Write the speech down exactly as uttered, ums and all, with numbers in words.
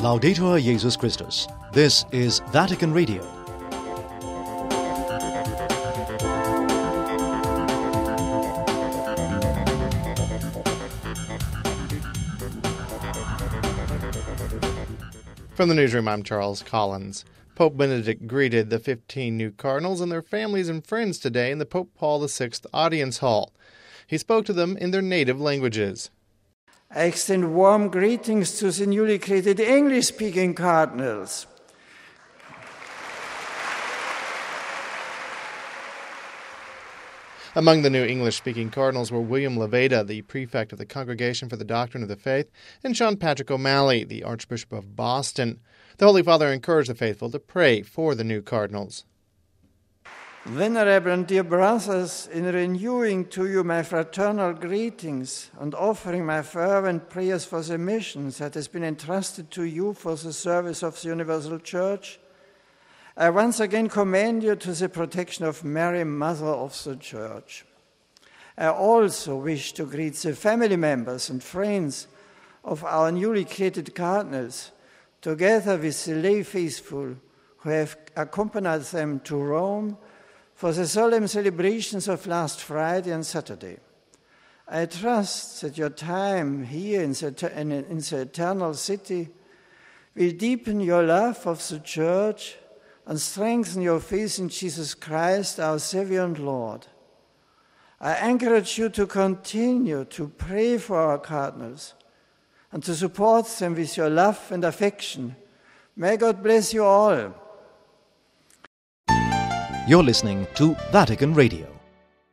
Laudetur Jesus Christus. This is Vatican Radio. From the newsroom, I'm Charles Collins. Pope Benedict greeted the fifteen new cardinals and their families and friends today in the Pope Paul the Sixth Audience Hall. He spoke to them in their native languages. I extend warm greetings to the newly created English-speaking cardinals. Among the new English-speaking cardinals were William Levada, the prefect of the Congregation for the Doctrine of the Faith, and Sean Patrick O'Malley, the Archbishop of Boston. The Holy Father encouraged the faithful to pray for the new cardinals. Venerable and dear brothers, in renewing to you my fraternal greetings and offering my fervent prayers for the mission that has been entrusted to you for the service of the Universal Church, I once again commend you to the protection of Mary, Mother of the Church. I also wish to greet the family members and friends of our newly created cardinals, together with the lay faithful who have accompanied them to Rome for the solemn celebrations of last Friday and Saturday. I trust that your time here in the, in the eternal city will deepen your love of the Church and strengthen your faith in Jesus Christ, our Savior and Lord. I encourage you to continue to pray for our cardinals and to support them with your love and affection. May God bless you all. You're listening to Vatican Radio.